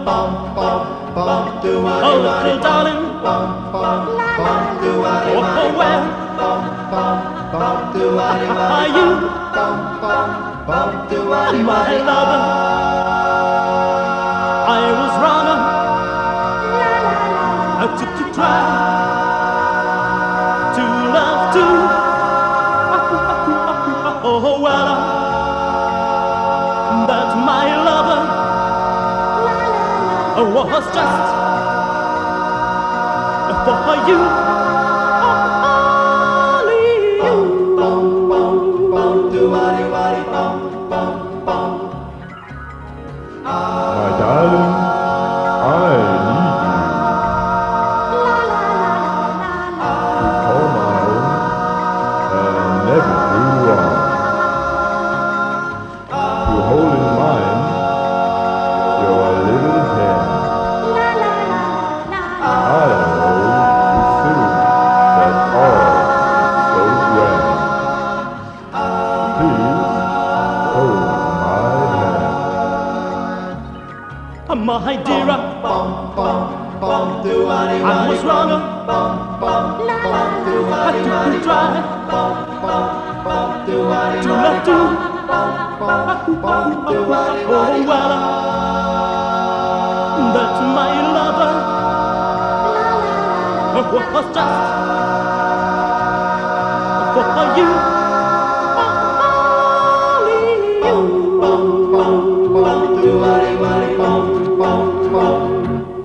Oh, little darling, oh, where are you, my lover? I was wrong to try to love too. Oh, well, that my lover was just for you. My darling, I need you to call my own and never do wrong. To hold in mind your little hand. I know too soon that's all so grand. Please hold my hand. My dear, I was wrong to try to love too. Oh, well, that my lover was just for you. Only you.